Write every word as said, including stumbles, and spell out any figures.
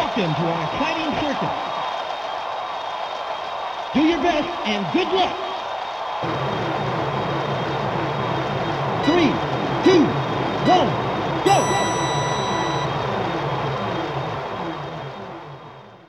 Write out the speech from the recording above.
Welcome to our exciting circuit. Do your best and good luck. Three, two, one, go!